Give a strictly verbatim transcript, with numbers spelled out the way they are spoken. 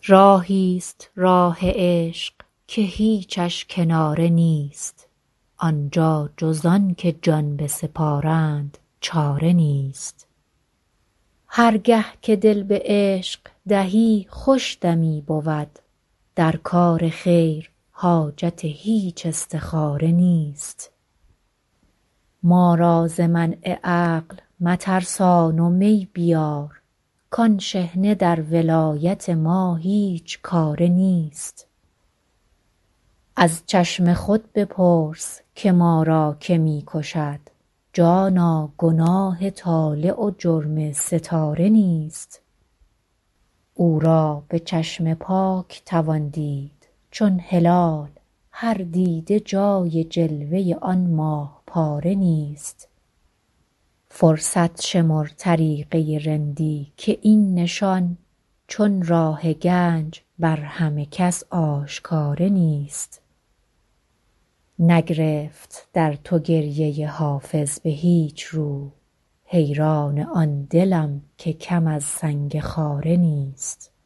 راهیست راه عشق که هیچش کناره نیست، آنجا جز آن که جان بسپارند چاره نیست. هرگه که دل به عشق دهی خوش دمی بود، در کار خیر حاجت هیچ استخاره نیست. ما را ز منع عقل مترسان و می بیار، کان شحنه در ولایت ما هیچ کاره نیست. از چشم خود بپرس که ما را که می کشد، جانا گناه طالع و جرم ستاره نیست. او را به چشم پاک توان دید چون هلال، هر دیده جای جلوه آن ماه پاره نیست. فرصت شمر طریقه رندی که این نشان، چون راه گنج بر همه کس آشکاره نیست. نگرفت در تو گریه حافظ به هیچ رو، حیران آن دلم که کم از سنگ خاره نیست.